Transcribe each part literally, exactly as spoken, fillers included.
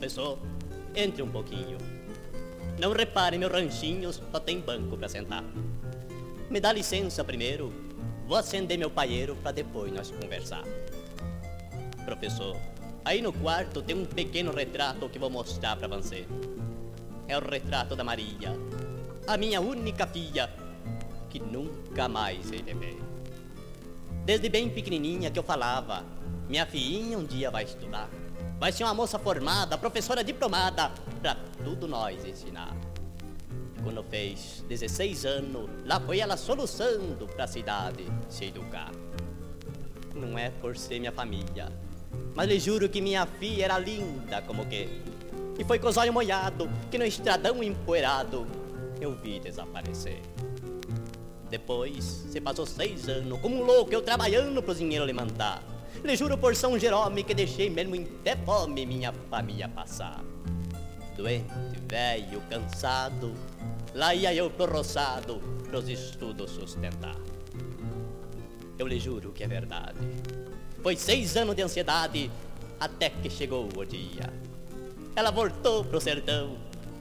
Professor, entre um pouquinho. Não repare, meu ranchinho só tem banco pra sentar. Me dá licença primeiro, vou acender meu paieiro pra depois nós conversar. Professor, aí no quarto tem um pequeno retrato que vou mostrar pra você. É o retrato da Maria, a minha única filha, que nunca mais hei de ver. Desde bem pequenininha que eu falava, minha filhinha um dia vai estudar. Vai ser uma moça formada, professora diplomada, pra tudo nós ensinar. Quando fez dezesseis anos, lá foi ela soluçando pra cidade se educar. Não é por ser minha família, mas lhe juro que minha filha era linda como que. E foi com os olhos molhados que no estradão empoeirado eu vi desaparecer. Depois, se passou seis anos, como um louco eu trabalhando pro dinheiro alimentar. Lhe juro por São Jerome que deixei mesmo em até fome minha família passar. Doente, velho, cansado, lá ia eu pro roçado pros estudos sustentar. Eu lhe juro que é verdade. Foi seis anos de ansiedade até que chegou o dia. Ela voltou pro sertão.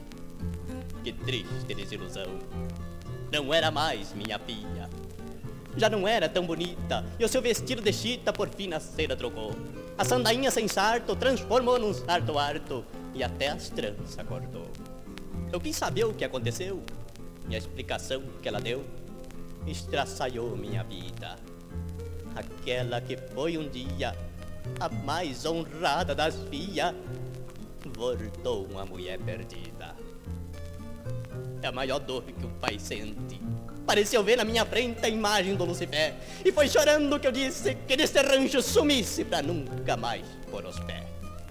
Que triste desilusão. Não era mais minha filha. Já não era tão bonita, e o seu vestido de chita por fim na cera trocou. A sandainha sem sarto transformou num sarto harto, e até as tranças cortou. Eu quis saber o que aconteceu, e a explicação que ela deu estraçalhou minha vida. Aquela que foi um dia a mais honrada das filhas, voltou uma mulher perdida. É a maior dor que o pai sente. Pareceu ver na minha frente a imagem do Lucifer, e foi chorando que eu disse que desse rancho sumisse pra nunca mais pôr os pés.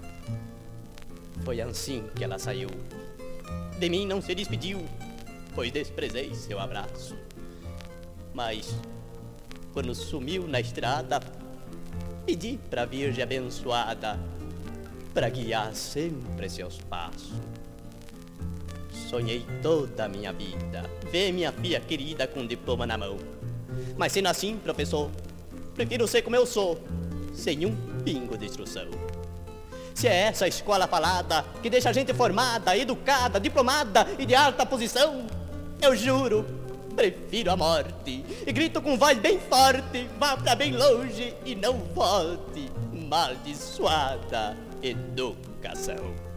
Foi assim que ela saiu. De mim não se despediu, pois desprezei seu abraço. Mas, quando sumiu na estrada, pedi pra Virgem abençoada pra guiar sempre seus passos. Sonhei toda a minha vida ver minha filha querida com um diploma na mão. Mas sendo assim, professor, prefiro ser como eu sou, sem um pingo de instrução. Se é essa escola falada que deixa a gente formada, educada, diplomada e de alta posição, eu juro, prefiro a morte. E grito com voz bem forte, vá pra bem longe e não volte. Maldiçoada educação.